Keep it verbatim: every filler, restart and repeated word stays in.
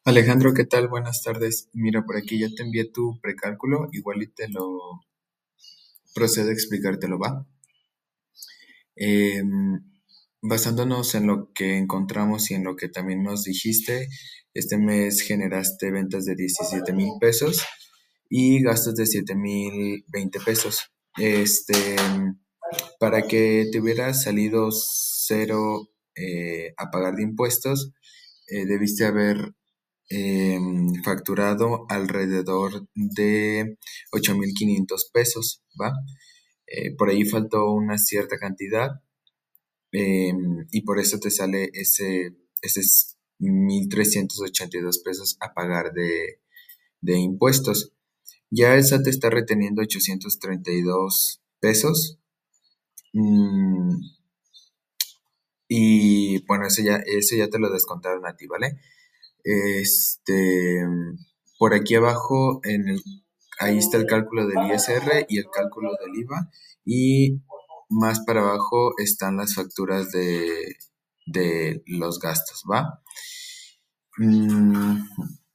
Alejandro, ¿qué tal? Buenas tardes. Mira, por aquí ya te envié tu precálculo, igual y te lo procedo a explicártelo, ¿va? Em, Basándonos en lo que encontramos y en lo que también nos dijiste, este mes generaste ventas de diecisiete mil pesos y gastos de siete mil veinte pesos. Este, para que te hubiera salido cero eh, a pagar de impuestos, eh, debiste haber eh, facturado alrededor de ocho mil quinientos pesos, ¿va? Eh, por ahí faltó una cierta cantidad eh, y por eso te sale ese, ese mil trescientos ochenta y dos pesos a pagar de, de impuestos. Ya el S A T te está reteniendo ochocientos treinta y dos pesos. mm, y bueno, eso ya, eso ya te lo descontaron a ti, ¿vale? Este, por aquí abajo, en el, ahí está el cálculo del I S R y el cálculo del I V A. Y más para abajo están las facturas de, de los gastos, ¿va? Mm,